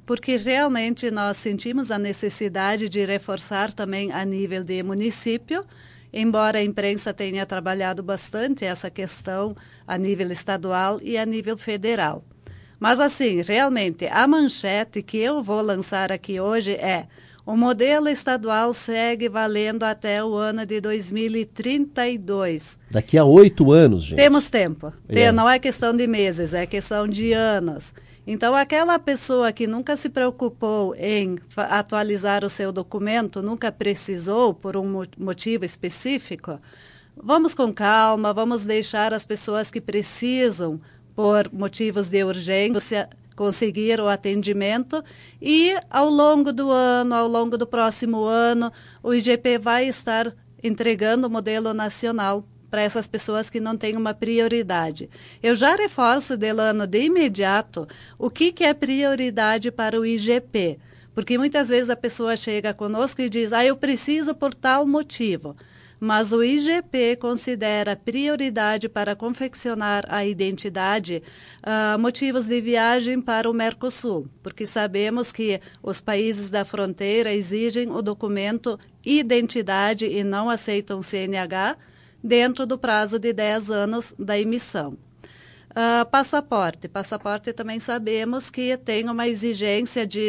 porque realmente nós sentimos a necessidade de reforçar também a nível de município, embora a imprensa tenha trabalhado bastante essa questão a nível estadual e a nível federal. Mas, assim, realmente, a manchete que eu vou lançar aqui hoje é: o modelo estadual segue valendo até o ano de 2032. Daqui a 8 anos, gente. Temos tempo. Não é questão de meses, é questão de anos. Então, aquela pessoa que nunca se preocupou em atualizar o seu documento, nunca precisou por um motivo específico, vamos com calma, vamos deixar as pessoas que precisam por motivos de urgência conseguir o atendimento, e ao longo do ano, ao longo do próximo ano, o IGP vai estar entregando o modelo nacional para essas pessoas que não têm uma prioridade. Eu já reforço, Delano, de imediato, o que é prioridade para o IGP, porque muitas vezes a pessoa chega conosco e diz: eu preciso por tal motivo. Mas o IGP considera prioridade para confeccionar a identidade motivos de viagem para o Mercosul, porque sabemos que os países da fronteira exigem o documento identidade e não aceitam CNH dentro do prazo de 10 anos da emissão. Passaporte também sabemos que tem uma exigência de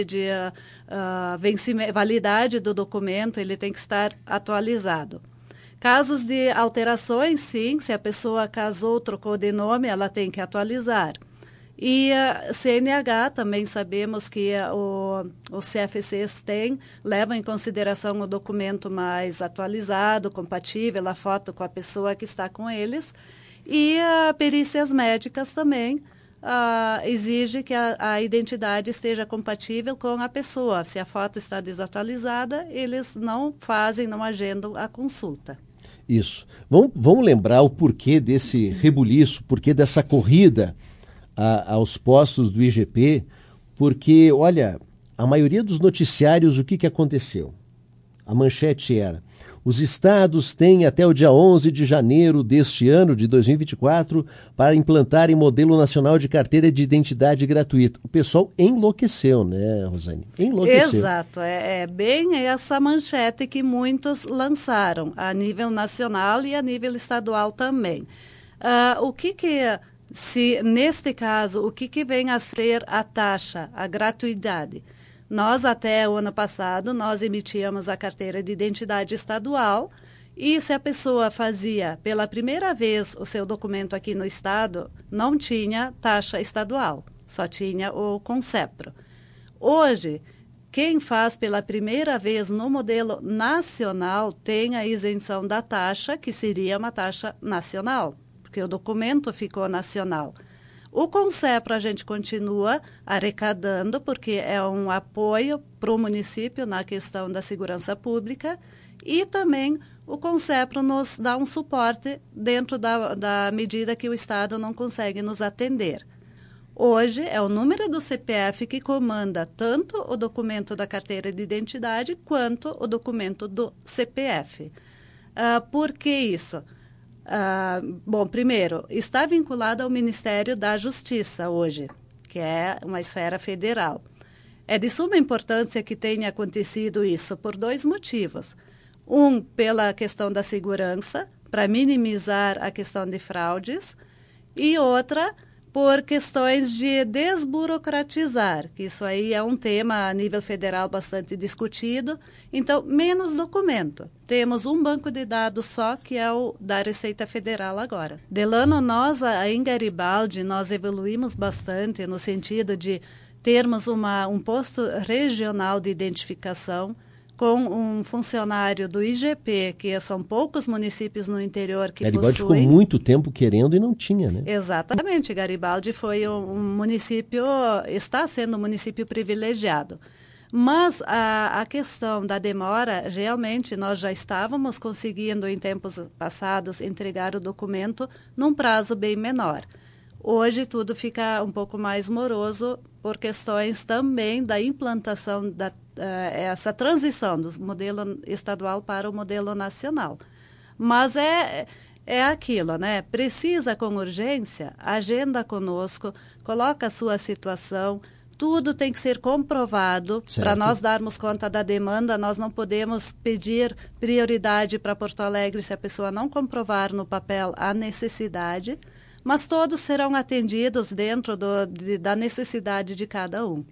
validade do documento, ele tem que estar atualizado. Casos de alterações, sim, se a pessoa casou, trocou de nome, ela tem que atualizar. E CNH também sabemos que os CFCs levam em consideração o documento mais atualizado, compatível, a foto com a pessoa que está com eles. E perícias médicas também exige que a identidade esteja compatível com a pessoa. Se a foto está desatualizada, eles não agendam a consulta. Isso. Vamos lembrar o porquê desse rebuliço, porquê dessa corrida aos postos do IGP, porque, olha, a maioria dos noticiários, o que aconteceu? A manchete era: os estados têm até o dia 11 de janeiro deste ano, de 2024, para implantarem modelo nacional de carteira de identidade gratuita. O pessoal enlouqueceu, né, Rosane? Enlouqueceu. Exato. É bem essa manchete que muitos lançaram, a nível nacional e a nível estadual também. Neste caso, o que vem a ser a taxa, a gratuidade? Nós, até o ano passado, nós emitíamos a carteira de identidade estadual, e se a pessoa fazia pela primeira vez o seu documento aqui no estado, não tinha taxa estadual, só tinha o CONCEPRO. Hoje, quem faz pela primeira vez no modelo nacional tem a isenção da taxa, que seria uma taxa nacional, porque o documento ficou nacional. O CONCEPRO a gente continua arrecadando, porque é um apoio para o município na questão da segurança pública, e também o CONCEPRO nos dá um suporte dentro da medida que o Estado não consegue nos atender. Hoje é o número do CPF que comanda tanto o documento da carteira de identidade quanto o documento do CPF. Por que isso? Primeiro, está vinculado ao Ministério da Justiça hoje, que é uma esfera federal. É de suma importância que tenha acontecido isso por 2 motivos. Um, pela questão da segurança, para minimizar a questão de fraudes, e outra, por questões de desburocratizar, que isso aí é um tema a nível federal bastante discutido. Então, menos documento. Temos um banco de dados só, que é o da Receita Federal agora. Delano, nós, em Garibaldi, nós evoluímos bastante no sentido de termos um posto regional de identificação, com um funcionário do IGP, que são poucos municípios no interior que Garibaldi possuem. Ficou muito tempo querendo e não tinha, né? Exatamente. Garibaldi foi um município, está sendo um município privilegiado. Mas a questão da demora, realmente, nós já estávamos conseguindo, em tempos passados, entregar o documento num prazo bem menor. Hoje tudo fica um pouco mais moroso por questões também da implantação essa transição do modelo estadual para o modelo nacional. Mas é aquilo, né? Precisa com urgência, agenda conosco, coloca a sua situação, Tudo tem que ser comprovado para nós darmos conta da demanda. Nós não podemos pedir prioridade para Porto Alegre se a pessoa não comprovar no papel a necessidade, mas todos serão atendidos dentro da necessidade de cada um.